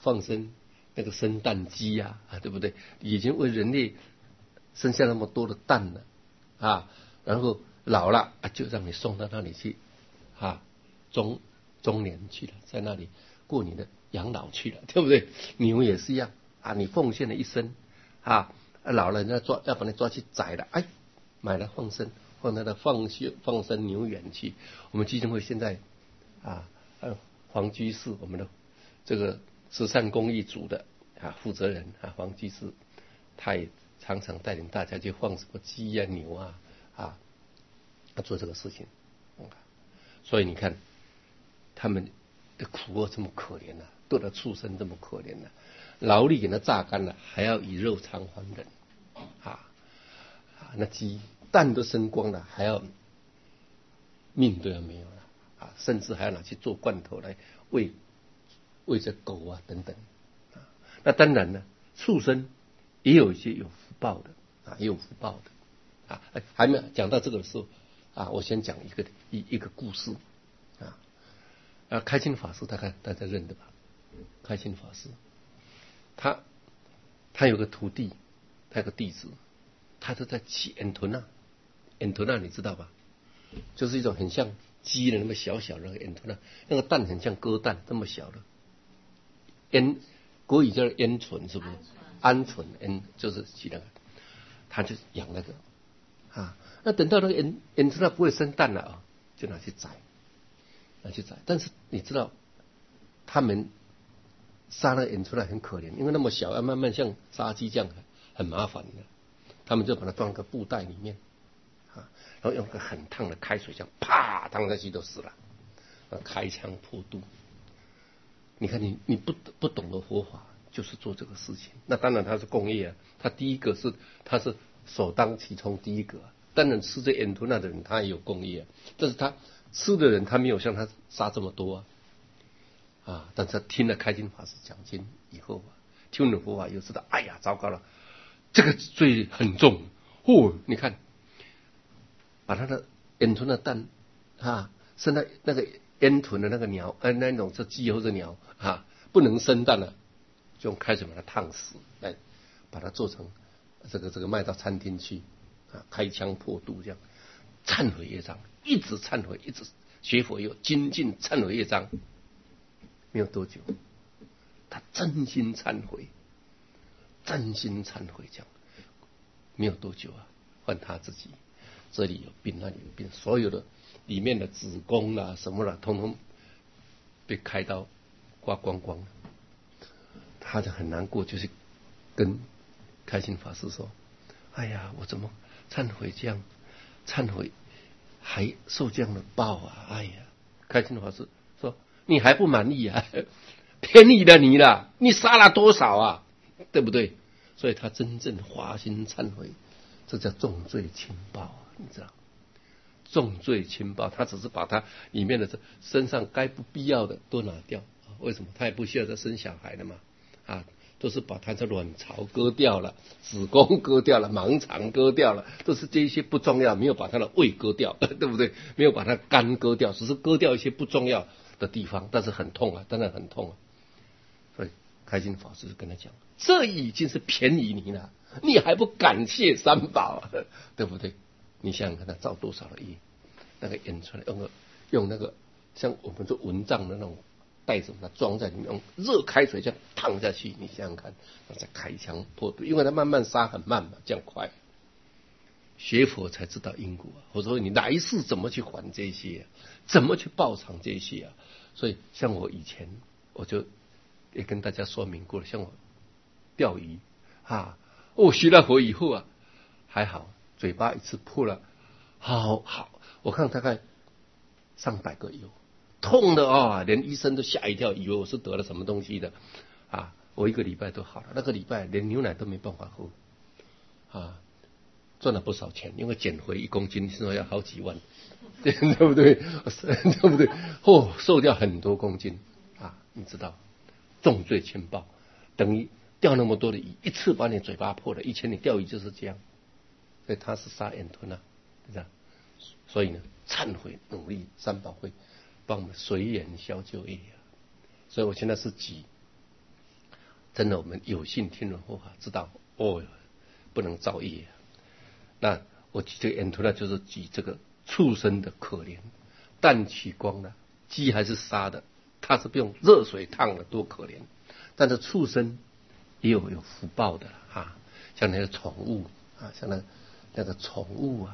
放生那个生蛋鸡啊，对不对？已经为人类生下那么多的蛋了然后老了就让你送到那里去中年去了，在那里过你的养老去了，对不对？牛也是一样你奉献了一生老了人家要把你抓去宰了，买了放生，放到那放生牛园去。我们基金会现在黄居士，我们的这个慈善公益组的负责人黄居士，他也常常带领大家去放什么鸡牛做这个事情。所以你看他们的苦这么可怜对了畜生这么可怜劳力给它榨干了，还要以肉偿还人那鸡蛋都生光了，还要命都要没有了甚至还要拿去做罐头来喂这狗等等那当然呢，畜生也有一些有福报的也有福报的还没有讲到这个的时候我先讲一个故事开心法师，大家认得吧？开心法师，他有个徒弟，他有个弟子，他都在起恩豚你知道吧？就是一种很像鸡的那么小小的恩豚那个蛋很像鸽蛋这么小的国语叫鹌鹑，是不是？鹌鹑就是起那个，他就养那个那等到那个鹌鹑不会生蛋了就拿去宰。但是你知道他们杀那个鹌鹑很可怜，因为那么小要慢慢像杀鸡这样很麻烦的，他们就把它装个布袋里面然后用个很烫的开水这样啪烫下去都死了，开枪破肚。你看你不懂得佛法就是做这个事情。那当然他是共业他第一个他是首当其冲第一个当然吃这鹌鹑的人他也有共业但是他吃的人他没有像他杀这么多但是他听了开心法师讲经以后听了佛法又知道哎呀糟糕了，这个罪很重你看把他的鹌鹑的蛋生在那个鹌鹑的那个鸟那种是鸡或者鸟不能生蛋了，就用开水把它烫死，来把它做成这个卖到餐厅去开枪破肚这样忏悔业障，一直忏悔，一直学佛有精进忏悔业障，没有多久他真心忏悔这样，没有多久换他自己这里有病那里有病，所有的里面的子宫什么通通被开刀刮光光了，他就很难过，就是跟开心法师说哎呀我怎么忏悔这样，忏悔还受这样的报哎呀，开心法师说你还不满意便宜了你了，你杀了多少对不对？所以他真正发心忏悔，这叫重罪轻报你知道，重罪轻报，他只是把他里面的身上该不必要的都拿掉为什么？他也不需要再生小孩了嘛都是把他的卵巢割掉了，子宫割掉了，盲肠割掉了，都是这些不重要，没有把他的胃割掉对不对？没有把他肝割掉，只是割掉一些不重要的地方，但是很痛当然很痛所以开心法师跟他讲，这已经是便宜你了，你还不感谢三宝对不对？你想想看他造多少的业，那个演出来用那个像我们做蚊帐的那种袋子把它装在里面，用热开水这样烫下去，你想想看再开枪破肚，因为它慢慢杀很慢嘛，这样快学佛才知道因果或者说你来世怎么去还这些怎么去报偿这些所以像我以前我就也跟大家说明过了，像我钓鱼学了佛以后还好嘴巴一次破了好我看大概上百个有痛的连医生都吓一跳，以为我是得了什么东西的我一个礼拜都好了，那个礼拜连牛奶都没办法喝赚了不少钱，因为减回1公斤现在要好几万对不对对不对瘦掉很多公斤你知道重罪轻报，等于钓那么多的鱼一次把你嘴巴破了，以前你钓鱼就是这样，所以他是杀鹌鹑对吧？所以呢忏悔努力三宝会帮我们随缘消旧业所以我现在是举真的我们有幸听了佛法，知道不能造业。那我举这个 Antonia 就是举这个畜生的可怜，蛋取光了，鸡还是杀的，它是不用热水烫的，多可怜。但是畜生也有福报的啊，像那个宠物啊，像那个宠物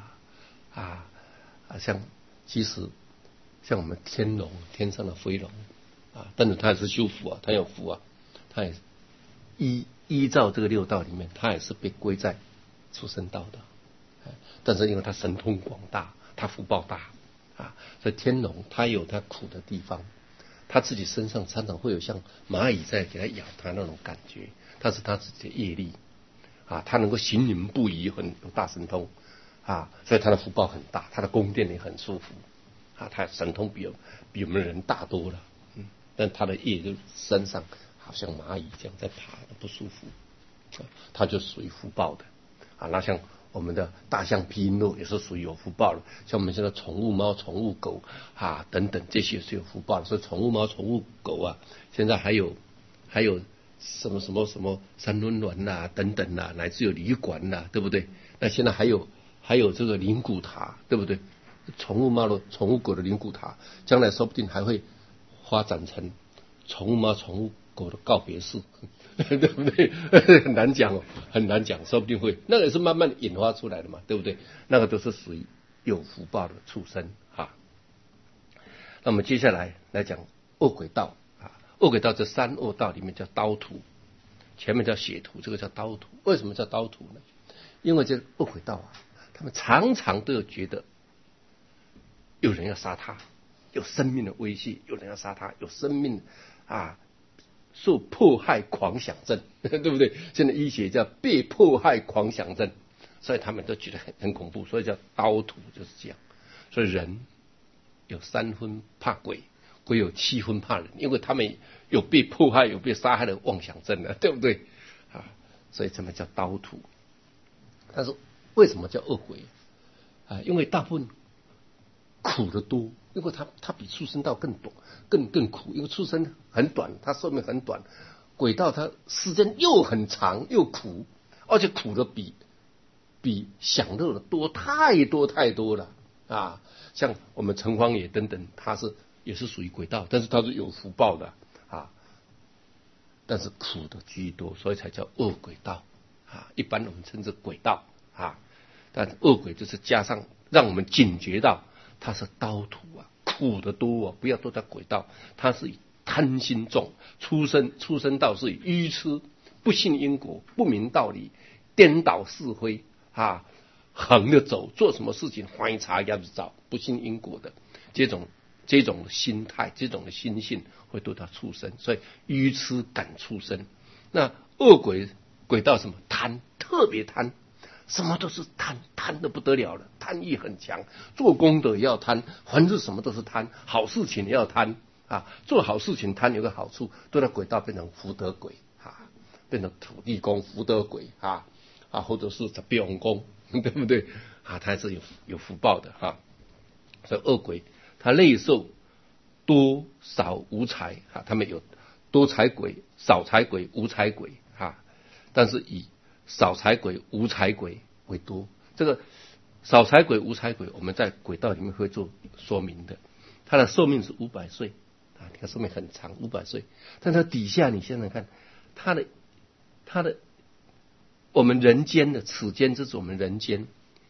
像其实像我们天龙，天上的飞龙啊，但是它也是修福啊，它有福啊，它也依照这个六道里面，它也是被归在畜生道的。但是因为它神通广大，它福报大啊，所以天龙它有它苦的地方，他自己身上常常会有像蚂蚁在给他咬他那种感觉，但是他自己的业力啊，他能够行云不移，很有大神通啊，所以他的福报很大，他的宫殿也很舒服啊，他神通比我们人大多了，但他的业就身上好像蚂蚁这样在爬，不舒服，他就属于福报的啊。那像我们的大象、毗音肉也是属于有福报的，像我们现在宠物猫、宠物狗啊等等，这些是有福报的。所以宠物猫、宠物狗啊，现在还有什么三温暖啦等等啦，乃至有旅馆啦，对不对？那现在还有这个灵骨塔，对不对？宠物猫的、宠物狗的灵骨塔，将来说不定还会发展成宠物猫、宠物狗的告别式。对不对？很难讲哦，很难讲，说不定会，那个也是慢慢引发出来的嘛，对不对？那个都是属于有福报的畜生哈。那么接下来讲恶鬼道啊，恶鬼道这三恶道里面叫刀徒，前面叫血徒，这个叫刀徒。为什么叫刀徒呢？因为这恶鬼道啊，他们常常都有觉得有人要杀他，有生命的威胁，有人要杀他，有生命受迫害狂想症，对不对？现在医学叫被迫害狂想症，所以他们都觉得很恐怖，所以叫刀徒，就是这样。所以人有3分怕鬼，鬼有7分怕人，因为他们有被迫害、有被杀害的妄想症了，对不对啊？所以这么叫刀徒。但是为什么叫恶鬼啊？因为大部分苦的多，因为它比畜生道更短、更苦，因为畜生很短，它寿命很短，鬼道它时间又很长又苦，而且苦的比享乐的多太多了啊！像我们城隍爷等等，他也是属于鬼道，但是他是有福报的啊，但是苦的居多，所以才叫恶鬼道啊。一般我们称之鬼道啊，但恶鬼就是加上让我们警觉到。他是刀徒啊，苦的多啊，不要都在鬼道，他是贪心重，出生道是愚痴，不信因果，不明道理，颠倒是非啊，横着走，做什么事情翻一查鸭子找，不信因果的这种心态，这种的心性会对他畜生，所以愚痴感畜生。那恶鬼道什么贪，特别贪。什么都是贪得不得了了，贪欲很强，做功德也要贪，凡是什么都是贪，好事情也要贪啊。做好事情贪有个好处，都在鬼道变成福德鬼啊，变成土地公、福德鬼或者是标王公，对不对啊？他还是有福报的哈。所以恶鬼他类受多少无财啊，他们有多财鬼、少财鬼、无财鬼但是以少财鬼、无财鬼为多。这个少财鬼、无财鬼，我们在鬼道里面会做说明的。他的寿命是500岁啊，你看寿命很长，500岁。但他底下你现在看，他的我们人间的此间这是我们人间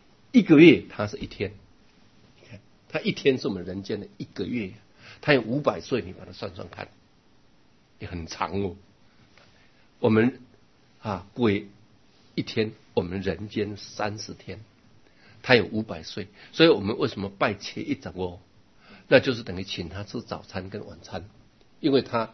1个月，它是1天。你看，它1天是我们人间的1个月，它有500岁，你把它算算看，也很长哦。我们鬼1天，我们人间30天，他有500岁，所以我们为什么拜切一整哦？那就是等于请他吃早餐跟晚餐，因为他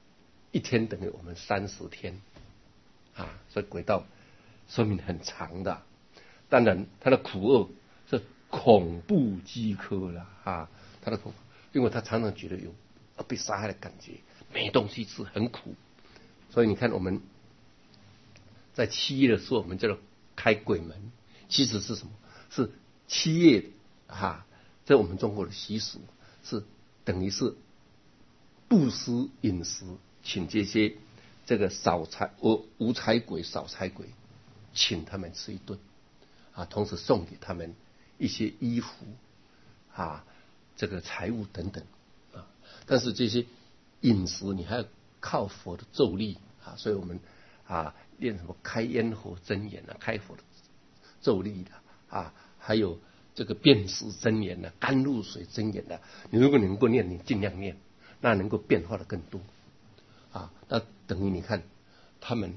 1天等于我们30天所以鬼道寿命很长的。当然，他的苦厄是恐怖饥渴了他的恐，因为他常常觉得有被杀害的感觉，没东西吃，很苦。所以你看我们。在7月的时候，我们叫做开鬼门，其实是什么？是7月在我们中国的习俗是等于是布施饮食，请这些这个无财鬼少财鬼，请他们吃一顿啊，同时送给他们一些衣服啊，这个财物等等啊。但是这些饮食你还要靠佛的咒力啊，所以我们啊念什么开咽喉真言啊，开佛的咒力的啊，还有这个辨识真言的、甘露水真言的。你如果能够念，你尽量念，那能够变化的更多啊。那等于你看，他们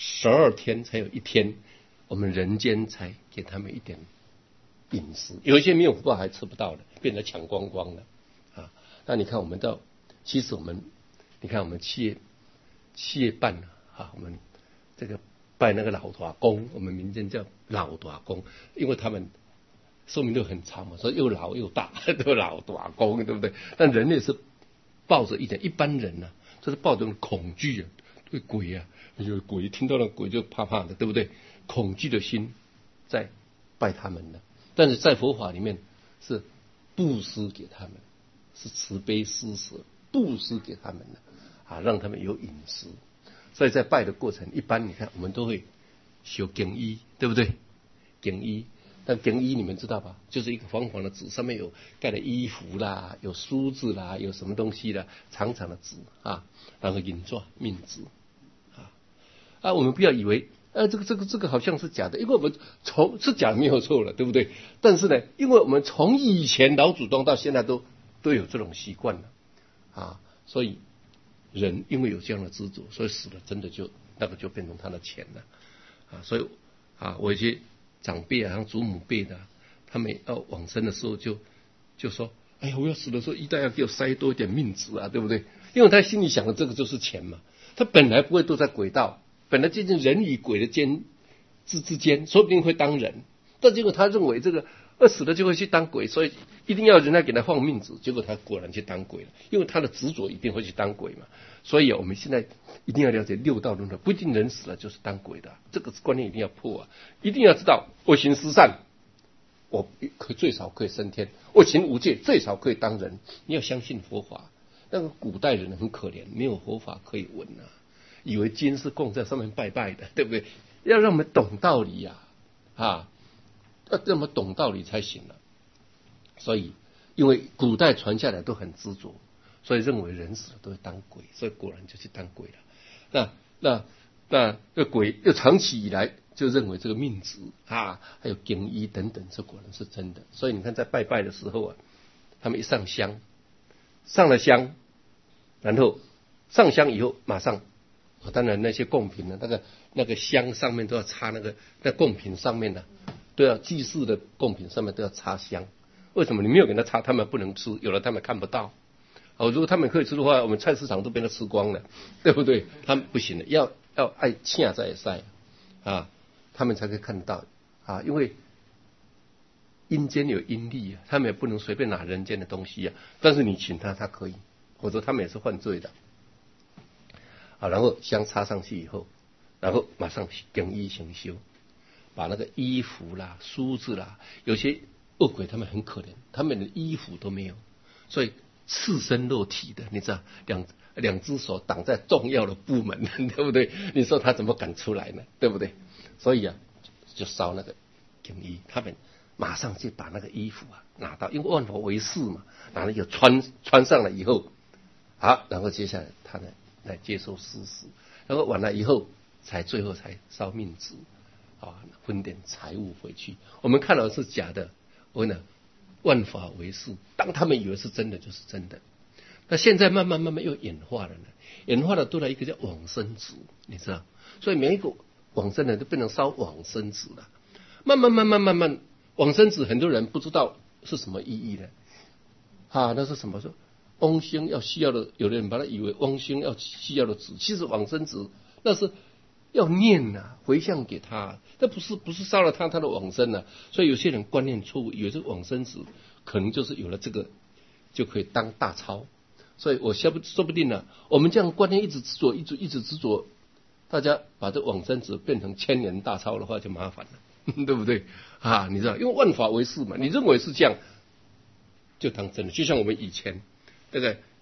12天才有一天，我们人间才给他们一点饮食，有一些没有福报还吃不到的，变得抢光光了啊。那你看我们其实你看我们七月半啊，我们这个拜那个老大公，我们民间叫老大公，因为他们寿命都很长嘛，所以又老又大，都老大公，对不对？但人类是抱着一般人呢，就是抱着恐惧啊，对鬼啊，有鬼听到了鬼就怕怕的，对不对？恐惧的心在拜他们的，但是在佛法里面是布施给他们，是慈悲施舍布施给他们的啊，让他们有饮食。所以在拜的过程，一般你看我们都会修经衣，对不对？经衣，但经衣你们知道吧？就是一个黄黄的纸，上面有盖的衣服啦，有梳子啦，有什么东西啦，长长的纸啊，然后印刷命纸啊。我们不要以为这个好像是假的，因为我们是假的没有错了，对不对？但是呢，因为我们从以前老祖宗到现在都有这种习惯了啊，所以人因为有这样的执着，所以死了真的就那个就变成他的钱了啊。所以啊，我一些长辈啊，像祖母辈的，他们要往生的时候就说，哎呀，我要死的时候一定要给我塞多一点命纸啊，对不对？因为他心里想的这个就是钱嘛，他本来不会都在轨道，本来接近人与鬼的之间，说不定会当人，但结果他认为这个死了就会去当鬼，所以一定要人家给他放命纸，结果他果然去当鬼了，因为他的执着一定会去当鬼嘛。所以我们现在一定要了解六道轮回，不一定人死了就是当鬼的，这个观念一定要破啊！一定要知道，我行十善，我最少可以升天；我行五戒，最少可以当人。你要相信佛法。那个古代人很可怜，没有佛法可以闻啊，以为经是供在上面拜拜的，对不对？要让我们懂道理呀，要让我们懂道理才行了。所以，因为古代传下来都很执着，所以认为人死了都会当鬼，所以果然就去当鬼了。那这鬼又长期以来就认为这个命纸还有经衣等等，这果然是真的。所以你看，在拜拜的时候啊，他们一上香，上了香，然后上香以后马上，当然那些贡品呢，那个香上面都要插那贡品上面呢，都要祭祀的贡品上面都要插香。为什么？你没有给他插，他们不能吃，有了他们看不到。如果他们可以吃的话，我们菜市场都被他吃光了，对不对？他们不行的，要爱请在晒啊，他们才可以看得到啊。因为阴间有阴力啊，他们也不能随便拿人间的东西啊。但是你请他可以，否则他们也是犯罪的啊。然后香插上去以后，然后马上更衣行修，把那个衣服啦、梳子啦，有些恶鬼他们很可怜，他们的衣服都没有，所以赤身裸体的，你知道，两只手挡在重要的部门，对不对？你说他怎么敢出来呢？对不对？所以啊，就烧那个更衣，他们马上就把那个衣服拿到，因为万佛为誓嘛，拿了就穿上了以后，然后接下来他呢来接受施食，然后完了以后最后才烧命纸分点财物回去。我们看到的是假的，我呢万法为誓，当他们以为是真的就是真的。那现在慢慢又演化了呢，演化了多了一个叫往生纸，你知道，所以每一个往生人都变成烧往生纸了。慢慢往生纸很多人不知道是什么意义呢那是什么？说翁星要需要的，有的人把它以为翁星要需要的纸，其实往生纸那是要念回向给他，那不是烧了他的往生所以有些人观念错误，以为这个往生纸可能就是有了这个就可以当大钞。所以我说不定我们这样观念一直执着，一直执着，大家把这往生纸变成1000年大钞的话就麻烦了，对不对你知道，因为万法为誓嘛，你认为是这样就当真的。就像我们以前那个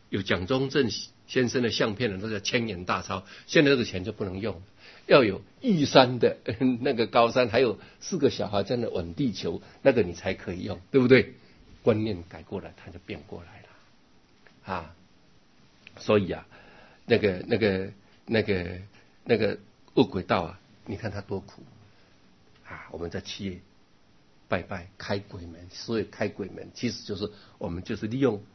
有蒋中正先生的相片的，都叫千元大钞。现在这个钱就不能用了，要有玉山的那个高山，还有4个小孩在那吻地球，那个你才可以用，对不对？观念改过来，它就变过来了啊。所以啊，那个恶鬼道啊，你看他多苦啊！我们在7月拜拜开鬼门，所以开鬼门其实就是我们就是利用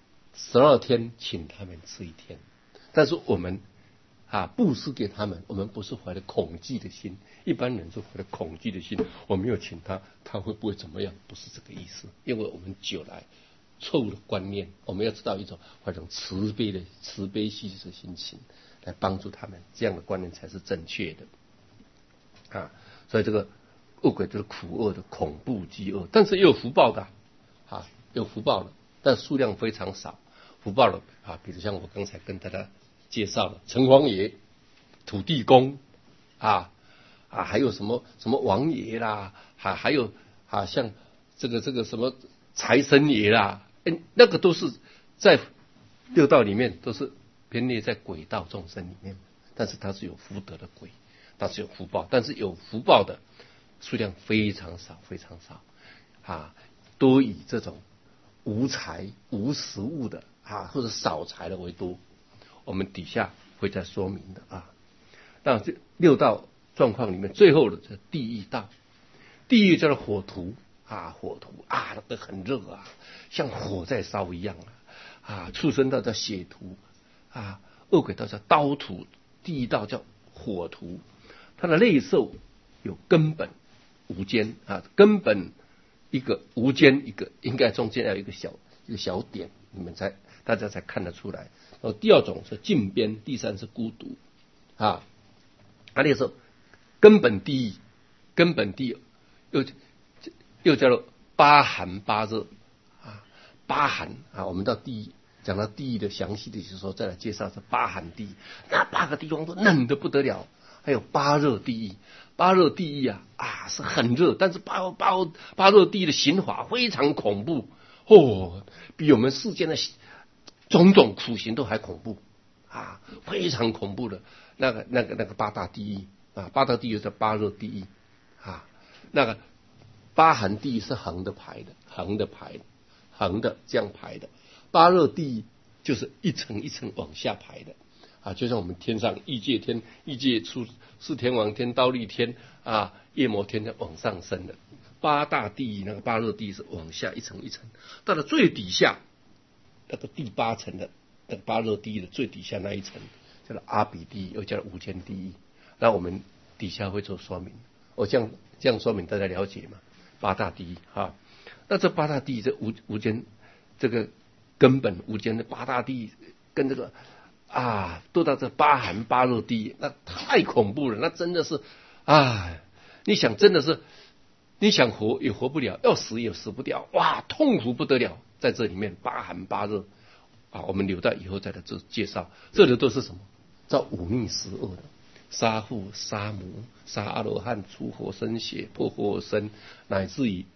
12天请他们吃1天，但是我们布施给他们，我们不是怀着恐惧的心，一般人是怀着恐惧的心，我没有请他，他会不会怎么样？不是这个意思，因为我们久来错误的观念，我们要知道一种怀着慈悲喜舍的心情来帮助他们，这样的观念才是正确的所以这个恶鬼就是苦恶的恐怖饥饿，但是也有福报的有福报的，但数量非常少。福报的比如像我刚才跟大家介绍的城隍爷、土地公还有什么王爷啦，还有像这个什么财神爷啦，那个都是在六道里面都是编列在鬼道众生里面，但是它是有福德的鬼，它是有福报，但是有福报的数量非常少，非常少多以这种无财无实物的或者少财的为多。我们底下会再说明的那这六道状况里面，最后的是地狱道。地狱叫做火图火图那个很热像火在烧一样畜生道叫血图恶鬼道叫刀图，地狱道叫火图。它的类受有根本无间根本一个，无间一个，应该中间要有一个小点，大家才看得出来。第二种是近边，第三是孤独那个时候根本地狱，根本地狱又叫做八寒八热八寒我们到地狱讲到地狱的详细的时候再来介绍这八寒地狱。那8个地方都冷得不得了。还有八热地狱，八热地狱是很热，但是八热地狱的刑罚非常恐怖比我们世间的种种苦刑都还恐怖非常恐怖的那个八大地狱八大地狱叫八热地狱那个八寒地狱是横的排的，横的这样排的。八热地狱就是一层一层往下排的就像我们天上异界天、异界出四天王天、忉利天夜摩天在往上升的。八大地狱那个八热地狱是往下一层一层，到了最底下那个第8层的那个八热地狱的最底下那一层叫做阿鼻地狱，又叫做无间地狱。那我们底下会做说明，我这样说明大家了解嘛。八大地狱那这八大地狱这无间这个根本无间的八大地狱跟这个都到这八寒八热地狱，那太恐怖了。那真的是你想真的是你想活也活不了，要死也死不掉，痛苦不得了。在这里面八寒八热我们留到以后再来做介绍。这里都是什么？叫忤逆十恶的，杀父杀母杀阿罗汉，出活生血破活生，乃至于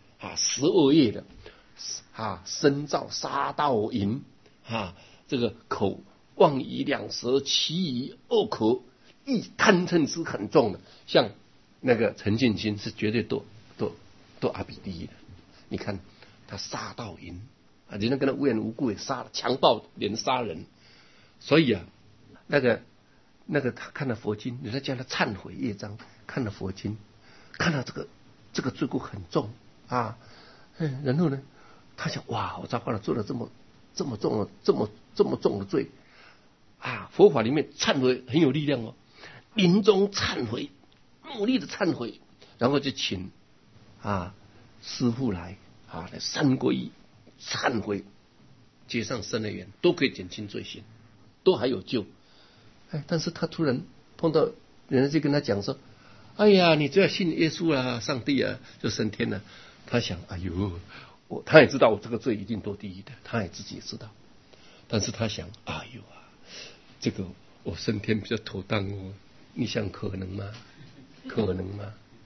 12业的身造杀盗淫这个口妄语两舌，其余恶口，亦贪嗔痴很重的。像那个陈进兴是绝对都阿鼻地狱的。你看他杀盗淫人家跟他无缘无故也杀了，强暴连杀人。所以那个他看了佛经，人家叫他忏悔业障，看了佛经，看到这个罪过很重然后呢，他想我糟糕了，做了这么重的罪佛法里面忏悔很有力量临终忏悔，努力的忏悔，然后就请师父来3皈依忏悔，结上生的缘，都可以减轻罪行，都还有救。但是他突然碰到人家就跟他讲说，哎呀，你只要信耶稣上帝就升天了。他想他也知道我这个罪一定堕地狱的，他也自己也知道，但是他想这个我升天比较妥当你想可能吗？可能吗？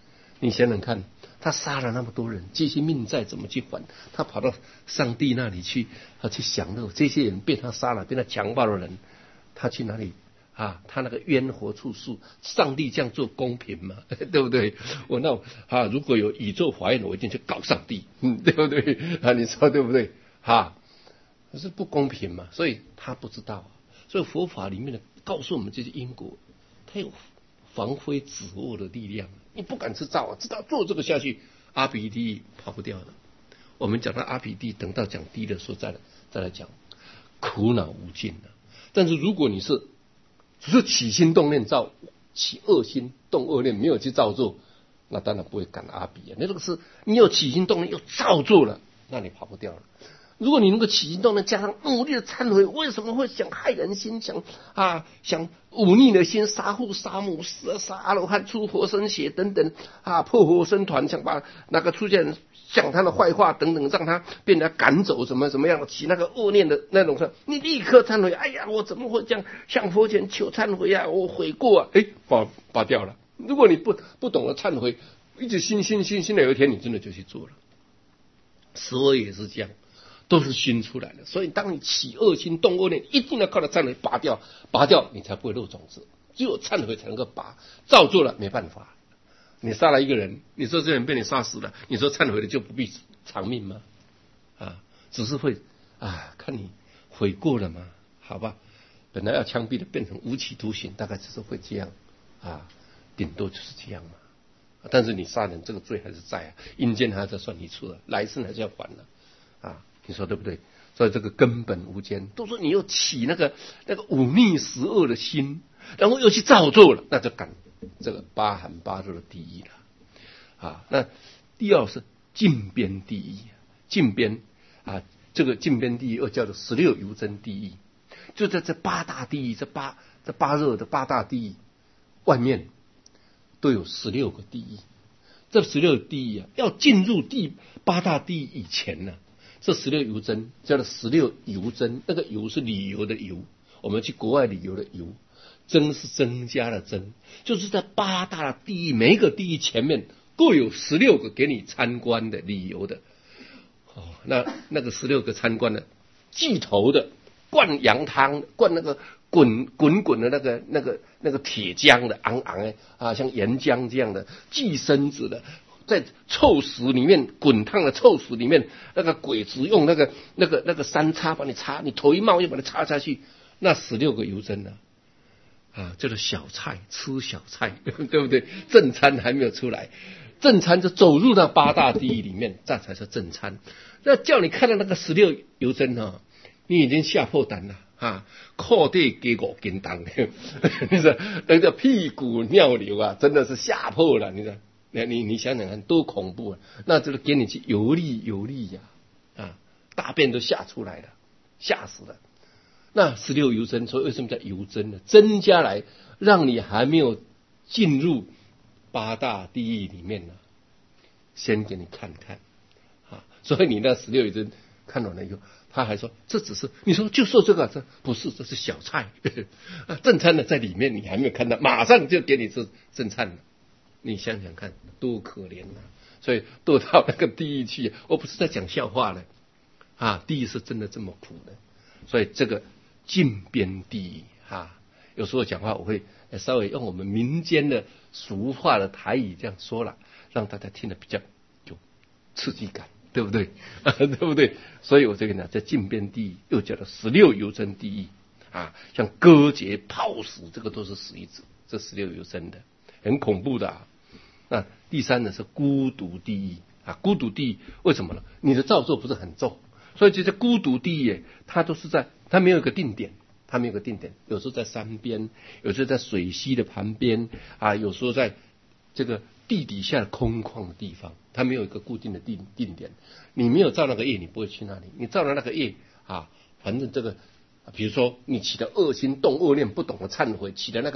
你想想看，他杀了那么多人，这些命债怎么去还？他跑到上帝那里去，去享乐。这些人被他杀了，被他强暴的人，他去哪里啊？他那个冤活处诉，上帝这样做公平吗？对不对？如果有宇宙法院，我一定去告上帝，对不对？你说对不对？可是不公平嘛，所以他不知道。所以佛法里面的告诉我们这些因果，它有防非止恶的力量。你不敢知道做这个下去，阿鼻地狱跑不掉的。我们讲到阿鼻地狱，等到讲地狱的时候再来讲，苦恼无尽的。但是如果你只是起心动念起恶心动恶念，没有去造作，那当然不会赶阿鼻啊。那这个是你有起心动念又造作了，那你跑不掉了。如果你能够起心动念，加上努力的忏悔，为什么会想害人心，想忤逆的心，杀父杀母，杀阿罗汉，出活生血等等破活生团，想把那个出现人讲他的坏话等等，让他被人家赶走，什么样的起那个恶念的那种事，你立刻忏悔。哎呀，我怎么会这样向佛前求忏悔啊？我悔过啊！拔掉了。如果你不懂得忏悔，一直心的，有一天你真的就去做了。十恶也是这样。都是心出来的，所以当你起恶心动恶念，一定要靠着忏悔拔掉，你才不会漏种子。只有忏悔才能够拔，造作了没办法。你杀了一个人，你说这人被你杀死了，你说忏悔了就不必偿命吗？只是会看你悔过了嘛，好吧？本来要枪毙的变成无期徒刑，大概只是会这样顶多就是这样嘛。但是你杀人这个罪还是在阴间还在算你错了，来生还是要还的你说对不对？所以这个根本无间，都说你又起那个忤逆十恶的心，然后又去造作了，那就赶这个八寒八热的地狱了那第二是禁边地狱，禁边这个禁边地狱又叫做16游真地狱，就在这八大地狱，这八热的八大地狱外面都有16个地狱。这16个地狱要进入第八大地狱以前呢，这16游真叫做16游真，那个游是旅游的游，我们去国外旅游的游，增是增加的增，就是在八大地狱每一个地狱前面各有16个给你参观的旅游的那个16个参观的，祭头的，灌羊汤，灌那个滚的那个铁浆的昂的像岩浆这样的，祭身子的，在臭屎里面，滚烫的臭屎里面，那个鬼子用那个三叉把你插，你头一冒又把它插下去，那16个游真叫做小菜，吃小菜，对不对？正餐还没有出来，正餐就走入那八大地狱里面，这才是正餐。那叫你看到那个16游真你已经吓破胆了靠地给5斤重，你说那个屁股尿流真的是吓破了，你说。你想想看多恐怖那这个给你去游历大便都吓出来了，吓死了。那16游真，所以为什么叫游真呢？增加来让你还没有进入八大地狱里面呢，先给你看看所以你那16游真看完了以后，他还说这只是，你说就说这个，这不是，这是小菜正餐的在里面，你还没有看到，马上就给你吃正餐了。你想想看多可怜所以堕到那个地狱去，我不是在讲笑话了地狱是真的这么苦的。所以这个禁边地狱有时候讲话我会稍微用我们民间的俗话的台语这样说了，让大家听得比较有刺激感，对不对对不对？所以我这个呢，在禁边地狱又叫做16游真地狱像割截泡死，这个都是死一子，这16游真的很恐怖的那第三呢是孤独地狱孤独地狱为什么呢？你的造作不是很重，所以这些孤独地狱它都是它没有一个定点，有时候在山边，有时候在水溪的旁边有时候在这个地底下空旷的地方，它没有一个固定的定点。你没有造那个业，你不会去那里；你造了那个业反正这个，比如说你起的恶心动恶念，不懂得忏悔，起的那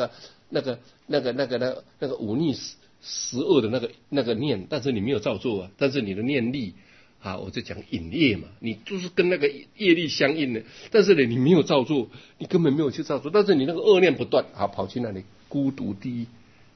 个忤逆十恶的那个念，但是你没有造作但是你的念力我就讲引业嘛，你就是跟那个业力相应的，但是呢你没有造作，你根本没有去造作，但是你那个恶念不断跑去那里孤独地狱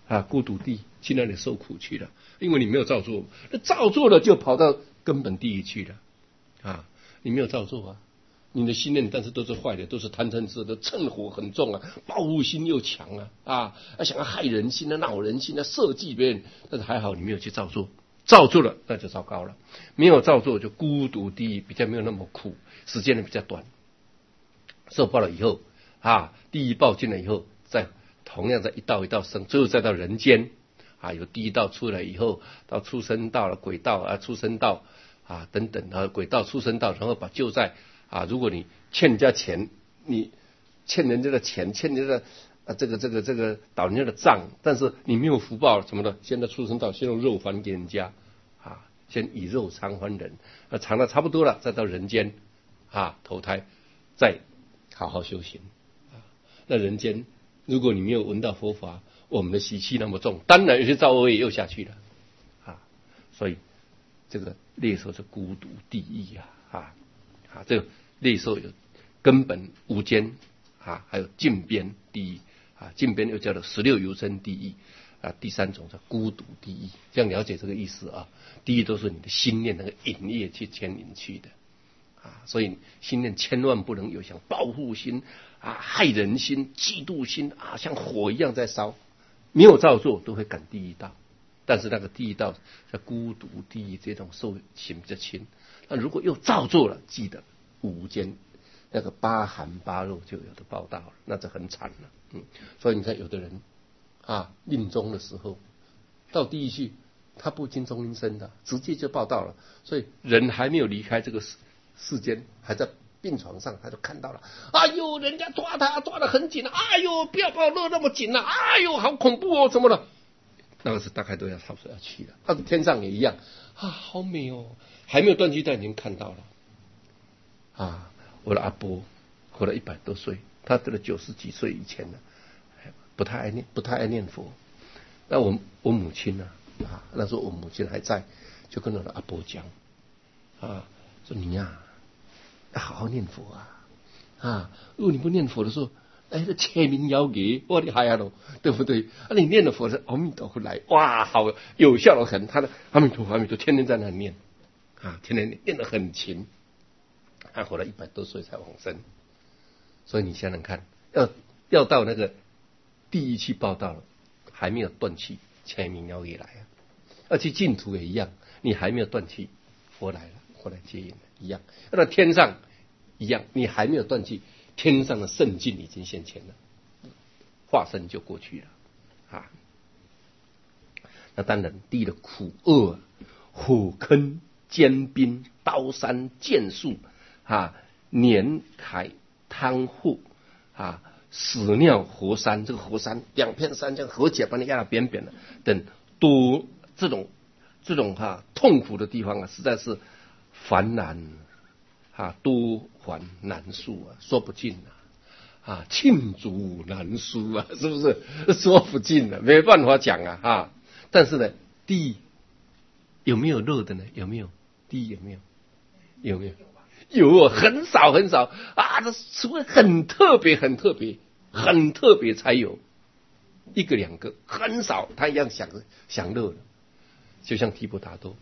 孤独地去那里受苦去了，因为你没有照做，那照做了就跑到根本地狱去了你没有照做你的心念但是都是坏的，都是贪嗔痴的，嗔火很重报复心又强想要害人心恼人心设计别人，但是还好你没有去照做，照做了那就糟糕了，没有照做就孤独地狱，比较没有那么苦，时间比较短，受报了以后地狱报尽了以后，再同样在一道一道生，最后再到人间有第一道出来以后，到畜生道了，鬼道畜生道等等鬼道、畜生道，然后把旧债如果你欠人家钱，你欠人家的钱，欠人家的这个倒人家的账，但是你没有福报什么的，先在畜生道先用肉还给人家先以肉偿还人，偿的差不多了，再到人间投胎，再好好修行那人间如果你没有闻到佛法，我们的习气那么重，当然有些造恶业又下去了所以这个猎兽是孤独地狱这个猎兽有根本无间还有尽边地狱尽边又叫做16游生地狱第三种叫孤独地狱，这样了解这个意思地狱都是你的心念那个引业去牵引去的所以心念千万不能有像报复心害人心、嫉妒心像火一样在烧，没有照做都会赶地狱道，但是那个地狱道在孤独地狱这种受刑比较轻，那如果又照做了，记得无间那个八寒八肉就有的报道了，那就很惨了所以你看有的人临终的时候到地狱去，他不经中阴身的，直接就报道了，所以人还没有离开这个世间，还在病床上，他就看到了，哎呦，人家抓他抓得很紧哎呦，不要把我勒那么紧哎呦，好恐怖怎么了？那个是大概都要差不多要去了。他的天上也一样好美还没有断气，但已经看到了我的阿伯活了100多岁，他得了90几岁以前了，不太爱念佛。那我母亲那时候我母亲还在，就跟我的阿伯讲说你要好好念佛如果你不念佛的时候，这切民谣给我的害了，对不对你念了佛的阿弥陀佛来，哇，好有效的很，他的阿弥陀佛天天在那里念天天念得很勤，他活了100多岁才往生。所以你想想看，要到那个地狱去报道了，还没有断气，切民谣给来要去净土也一样，你还没有断气，佛来了，佛来接引了一样，要到天上一样，你还没有断气，天上的圣境已经现前了，化身就过去了那当然地狱的苦厄火坑、坚冰、刀山、剑树年海、汤祸屎尿活山，这个活山2片山这样合起来把你压得扁扁的，等多这种痛苦的地方实在是烦难多烦难数说不尽罄竹难书是不是说不尽没办法讲但是呢，地有没有热的呢？有没有？地有没有？有没有？有很少很少这除非很特别才有1个2个，很少他一样享乐的。就像提婆达多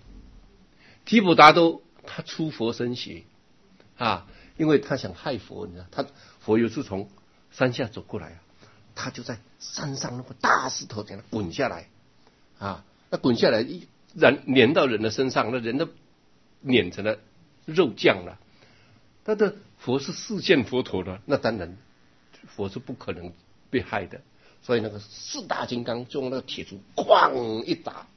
他出佛身血因为他想害佛，你知道佛有一次从山下走过来他就在山上那个大石头这样滚下来那滚下来粘到人的身上，那人都碾成了肉酱了。他的佛是示现佛陀的，那当然佛是不可能被害的，所以那个4大金刚就用那个铁杵哐一打，